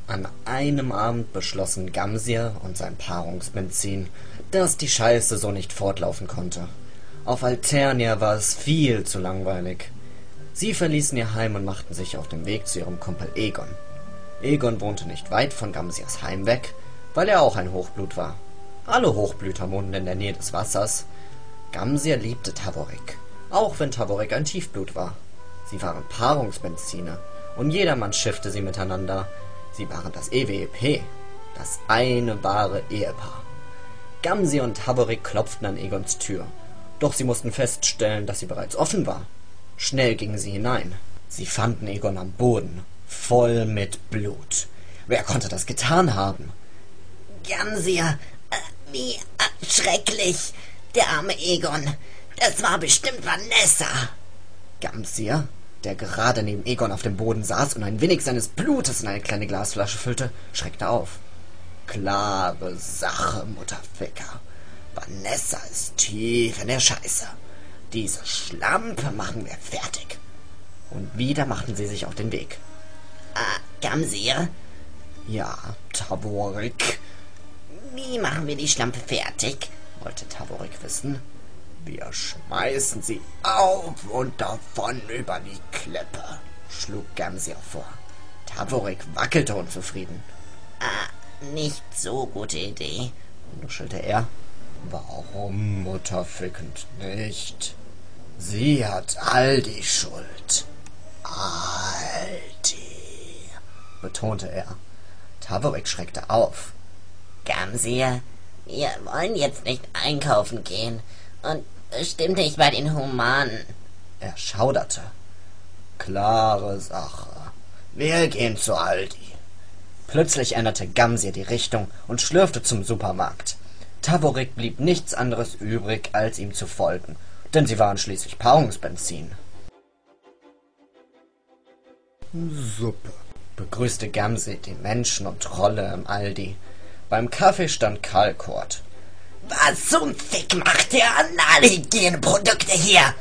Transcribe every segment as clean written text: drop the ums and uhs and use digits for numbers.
An einem Abend beschlossen Gamsir und sein Paarungsbenzin, dass die Scheiße so nicht fortlaufen konnte. Auf Alternia war es viel zu langweilig. Sie verließen ihr Heim und machten sich auf den Weg zu ihrem Kumpel Egon. Egon wohnte nicht weit von Gamsirs Heim weg, weil er auch ein Hochblut war. Alle Hochblüter wohnten in der Nähe des Wassers. Gamsir liebte Taborik, auch wenn Taborik ein Tiefblut war. Sie waren Paarungsbenzine und jedermann schiffte sie miteinander. Sie waren das EWEP, das eine wahre Ehepaar. Gamsir und Taborik klopften an Egons Tür, doch sie mussten feststellen, dass sie bereits offen war. Schnell gingen sie hinein. Sie fanden Egon am Boden, voll mit Blut. Wer konnte das getan haben? Gamsir, wie schrecklich. Der arme Egon. Das war bestimmt Vanessa. Gamsir, der gerade neben Egon auf dem Boden saß und ein wenig seines Blutes in eine kleine Glasflasche füllte, schreckte auf. Klare Sache, Mutterficker. Vanessa ist tief in der Scheiße. Diese Schlampe machen wir fertig. Und wieder machten sie sich auf den Weg. Gamsir? Ja, Taborik. Wie machen wir die Schlampe fertig? Wollte Taborik wissen. Wir schmeißen sie auf und davon über die Klippe, schlug Gamsir vor. Taborik wackelte unzufrieden. Nicht so gute Idee, nuschelte er. Warum, mutterfickend nicht? Sie hat all die Schuld. Aldi, betonte er. Taborik schreckte auf. Gamsir, wir wollen jetzt nicht einkaufen gehen und bestimmt nicht bei den Humanen. Er schauderte. Klare Sache. Wir gehen zu Aldi. Plötzlich änderte Gamsir die Richtung und schlürfte zum Supermarkt. Taborik blieb nichts anderes übrig, als ihm zu folgen, denn sie waren schließlich Paarungsbenzin. Suppe, begrüßte Gamsir die Menschen und Trolle im Aldi. Beim Kaffee stand Kalkort. Was zum Fick macht ihr an alle Hygieneprodukte hier?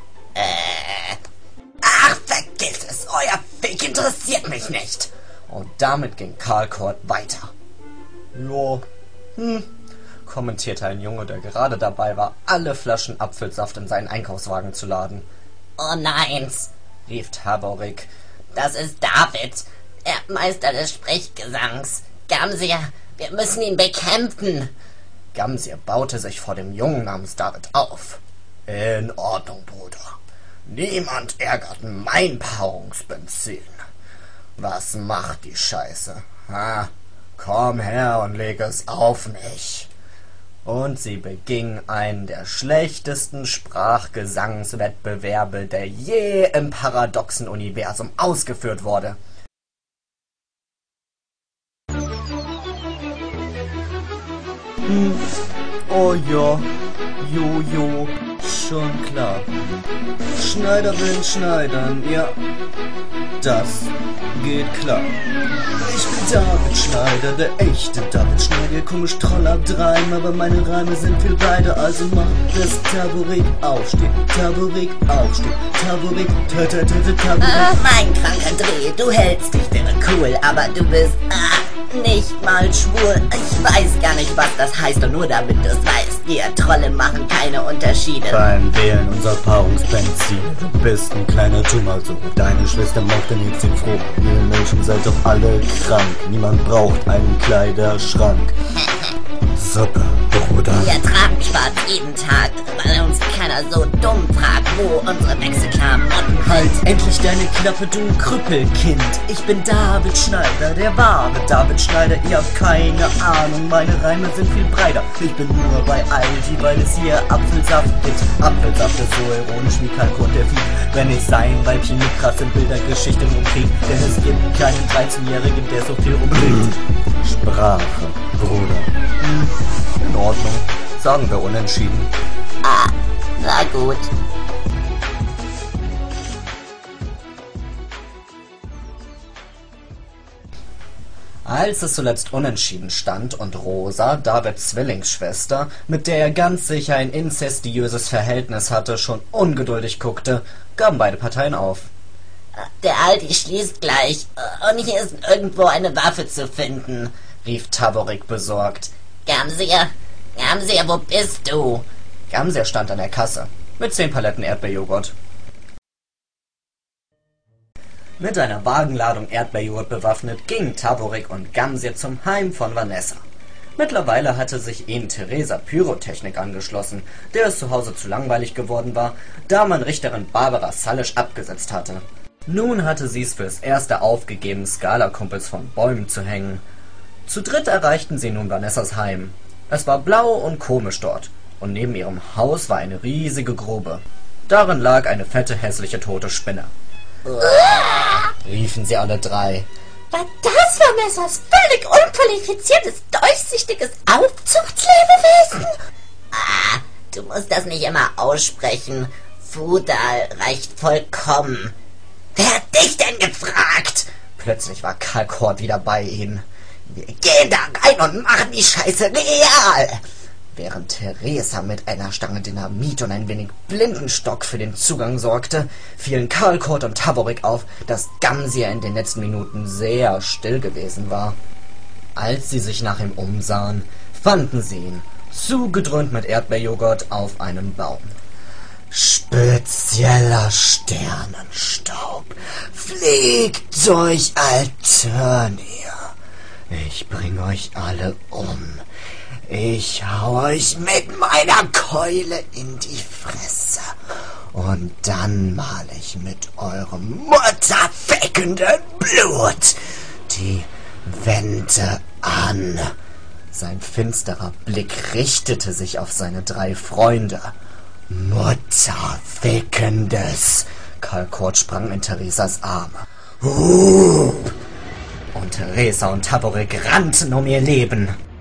Ach, vergiss es, euer Fick interessiert mich nicht. Und damit ging Kalkort weiter. Jo, kommentierte ein Junge, der gerade dabei war, alle Flaschen Apfelsaft in seinen Einkaufswagen zu laden. Oh nein, rief Taborik. Das ist David, der Meister des Sprechgesangs. Gamsir, wir müssen ihn bekämpfen. Gamsir baute sich vor dem Jungen namens David auf. In Ordnung, Bruder. Niemand ärgert mein Paarungsbenzin. Was macht die Scheiße? Komm her und leg es auf mich. Und sie beging einen der schlechtesten Sprachgesangswettbewerbe, der je im paradoxen Universum ausgeführt wurde. Oh ja, Jojo, schon klar. Schneider will schneidern, ja, das geht klar. Ich bin David Schneider, der echte David Schneider, komisch Troll ab 3, aber meine Reime sind viel weiter, also mach das Taborik aufsteht, Taborik aufsteht, Taborik, Taborik. Mein kranker Dreh, du hältst dich für cool, aber du bist, nicht mal schwul. Ich weiß gar nicht, was das heißt, und nur damit du es weißt, wir Trolle machen keine Unterschiede. Beim Wählen unser Paarungsbenzin, du bist ein kleiner Tumor, so deine Schwester macht den jetzt den froh. Ihr Menschen seid doch alle krank, niemand braucht einen Kleiderschrank. Suppe, Bruder. Wir tragen schwarz jeden Tag, weil uns keiner so dumm fragt, wo unsere Wechselklamotten sind. Halt endlich deine Klappe, du Krüppelkind. Ich bin David Schneider, der wahre David Schneider. Ihr habt keine Ahnung, meine Reime sind viel breiter. Ich bin nur bei Aldi, weil es hier Apfelsaft gibt. Apfelsaft ist so ironisch wie Kalkurt der Vieh. Wenn ich sein Weibchen mit krassen Bildergeschichten umkrieg, denn es gibt keinen 13-Jährigen, der so viel umbringt. Sprache, Bruder. In Ordnung. Sagen wir unentschieden. Na gut. Als es zuletzt unentschieden stand und Rosa, Davids Zwillingsschwester, mit der er ganz sicher ein inzestiöses Verhältnis hatte, schon ungeduldig guckte, gaben beide Parteien auf. Der Aldi schließt gleich und hier ist irgendwo eine Waffe zu finden, rief Taborik besorgt. Gamsier, wo bist du? Gamsier stand an der Kasse mit 10 Paletten Erdbeerjoghurt. Mit einer Wagenladung Erdbeerjoghurt bewaffnet gingen Taborik und Gamsier zum Heim von Vanessa. Mittlerweile hatte sich ihnen Theresa Pyrotechnik angeschlossen, der es zu Hause zu langweilig geworden war, da man Richterin Barbara Salisch abgesetzt hatte. Nun hatte sie es fürs Erste aufgegeben, Skala-Kumpels von Bäumen zu hängen. Zu dritt erreichten sie nun Vanessas Heim. Es war blau und komisch dort, und neben ihrem Haus war eine riesige Grube. Darin lag eine fette, hässliche, tote Spinne. Riefen sie alle drei. War das Vanessas völlig unqualifiziertes, durchsichtiges Aufzuchtslebewesen? Du musst das nicht immer aussprechen. Fudal reicht vollkommen. Wer hat dich denn gefragt? Plötzlich war Kalkort wieder bei ihnen. Wir gehen da rein und machen die Scheiße real. Während Theresa mit einer Stange Dynamit und ein wenig Blindenstock für den Zugang sorgte, fielen Kalkort und Taborik auf, dass Gamsier in den letzten Minuten sehr still gewesen war. Als sie sich nach ihm umsahen, fanden sie ihn, zugedröhnt mit Erdbeerjoghurt, auf einem Baum. Spezieller Sternenstaub fliegt durch Alternia. Ich bring euch alle um. Ich hau euch mit meiner Keule in die Fresse. Und dann mal ich mit eurem mutterfickenden Blut die Wände an. Sein finsterer Blick richtete sich auf seine 3 Freunde. Mutterfickendes! Kalkort sprang in Theresas Arme. Und Theresa und Taborik rannten um ihr Leben.